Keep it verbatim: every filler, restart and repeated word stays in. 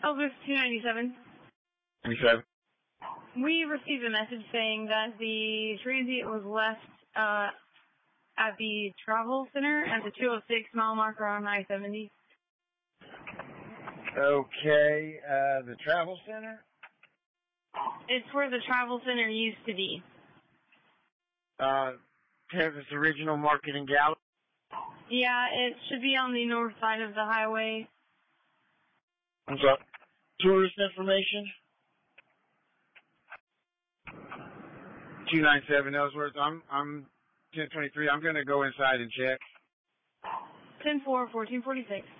Ellsworth two ninety-seven. ninety-seven. We received a message saying that the transient was left uh, at the travel center at the two oh six mile marker on I seventy. Okay, uh, the travel center? It's where the travel center used to be. Uh, Texas Original Market in Gallup? Yeah, it should be on the north side of the highway. I'm sorry. Tourist information? two ninety-seven Ellsworth. I'm, I'm ten twenty-three. I'm going to go inside and check. ten four, fourteen forty-six.